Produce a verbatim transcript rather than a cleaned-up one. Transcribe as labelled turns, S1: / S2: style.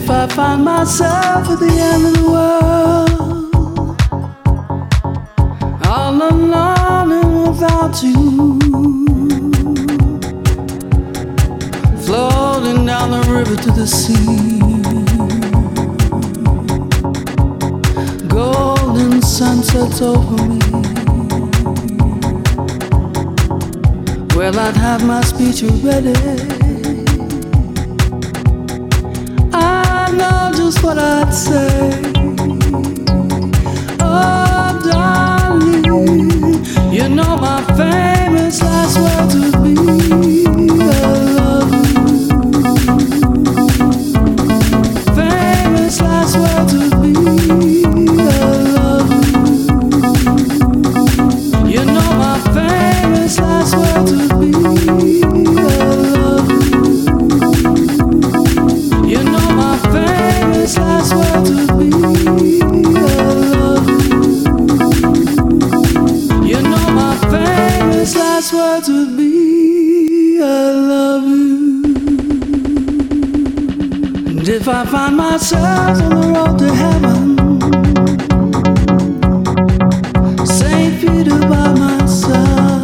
S1: if I find myself at the end of the world, all alone and without you, floating down the river to the sea, golden sunsets over me, well, I'd have my speech ready. I know just what I'd say. Oh, darling, you know my famous last words would be, I love you. Famous last words would be, I love you. You know my famous last words would be, I love you. You know my famous last words would be, I love you. You know my famous last words would be, I love you. And if I find myself on the road to heaven, Saint Peter by my side,